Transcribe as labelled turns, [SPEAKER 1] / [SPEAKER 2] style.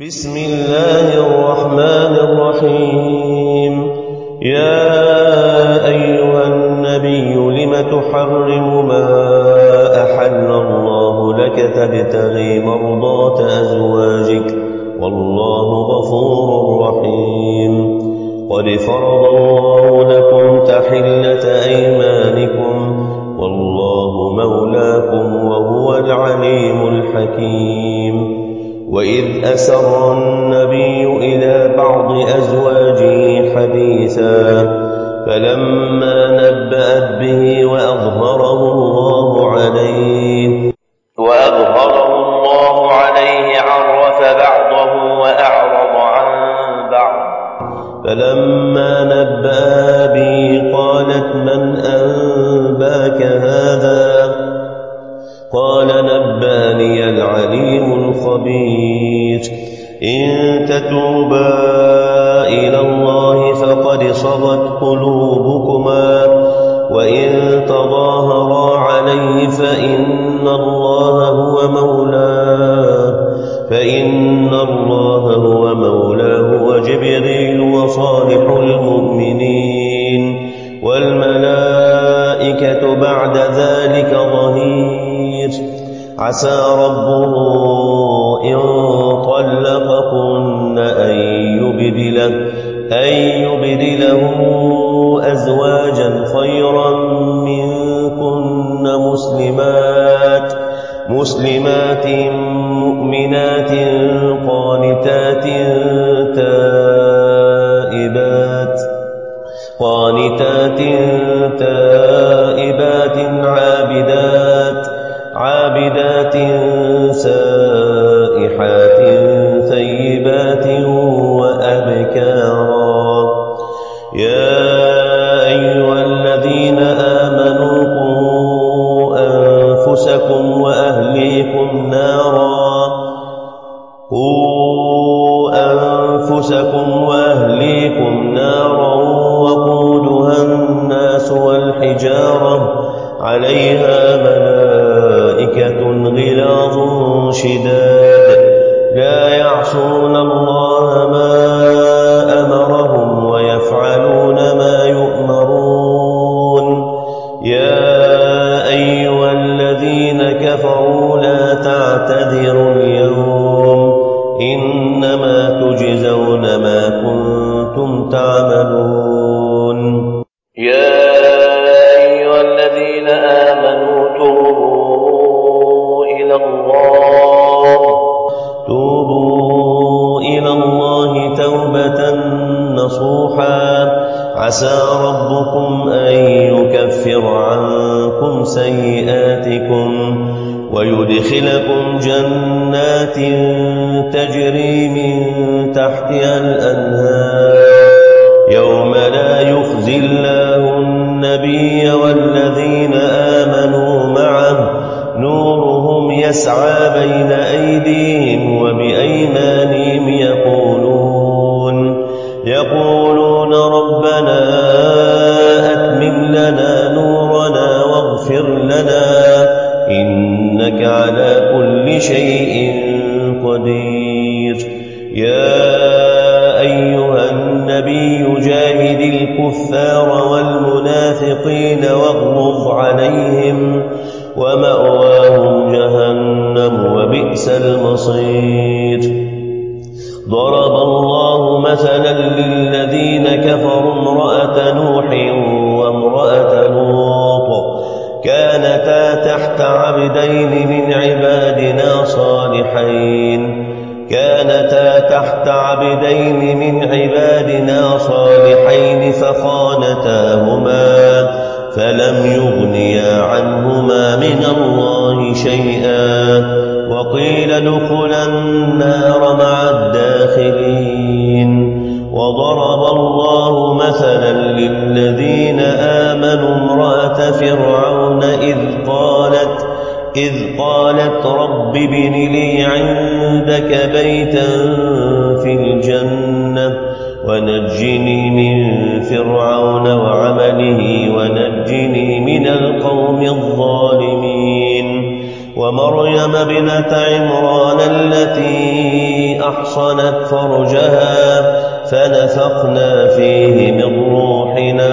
[SPEAKER 1] بسم الله الرحمن الرحيم. يا أيها النبي لم تحرم ما أحل الله لك تبتغي مرضات أزواجك والله غفور رحيم. قد فرض الله لكم تحلة أيمانكم والله مولاكم وهو العليم الحكيم. وإذ أسر النبي إلى بعض أزواجه حديثا فلما نبأت به وأظهره الله عليه عرف بعضه وأعرض عن بعض. فلما نبأ به قالت من أنباك هذا؟ قال نبأني العليم الخبير. إن تتوبا إلى الله فقد صغت قلوبكما وإن تظاهرا عليه فإن الله هو مولاه وجبريل وصالح المؤمنين والملائكة بعد ذلك ظهير. عسى ربه إن طلقكن أن يبدله أزواجا خيرا منكن مسلمات مؤمنات قانتات تائبات عابدات سائحات ثيبات وأبكارا. يا أيها الذين آمنوا قوا أنفسكم وأهليكم نارا وقودها الناس والحجارة عليها ملائكة غلاظ شداد لا يعصون الله ما أمرهم ويفعلون ما يؤمرون. يا أيها الذين كفروا لا تعتذروا اليوم إنما تجزون ما كنتم تعملون. يا أيها الذين آمنوا توبوا إلى الله توبة نصوحا عسى ربكم أن يكفر عنكم سيئاتكم ويدخلكم جنات تجري من تحتها الأنهار يوم لا يخزي الله النبي والذين آمنوا معه نورهم يسعى بين أيديهم وبأيمانهم يقولون ربنا أتمم لنا نورنا واغفر لنا إنك على كل شيء قدير. يا أيها النبي جاهد الكفار والمنافقين واغلظ عليهم ومأواهم جهنم وبئس المصير. ضرب الله مثلا للذين كفروا امرأة نوح وامرأة لوط كانتا تحت عبدين من عبادنا صالحين فخانتاهما فلم يغنيا عنهما من الله شيئا وقيل ادخلا النار مع الداخلين. وضرب الله مثلا للذين آمنوا امرأة فرعون إذ قالت رب ابن لي عندك بيتا في الجنة ونجني من فرعون وعمله ونجني من القوم الظالمين. ومريم ابنة عمران التي أحصنت فرجها فنفخنا فيه من روحنا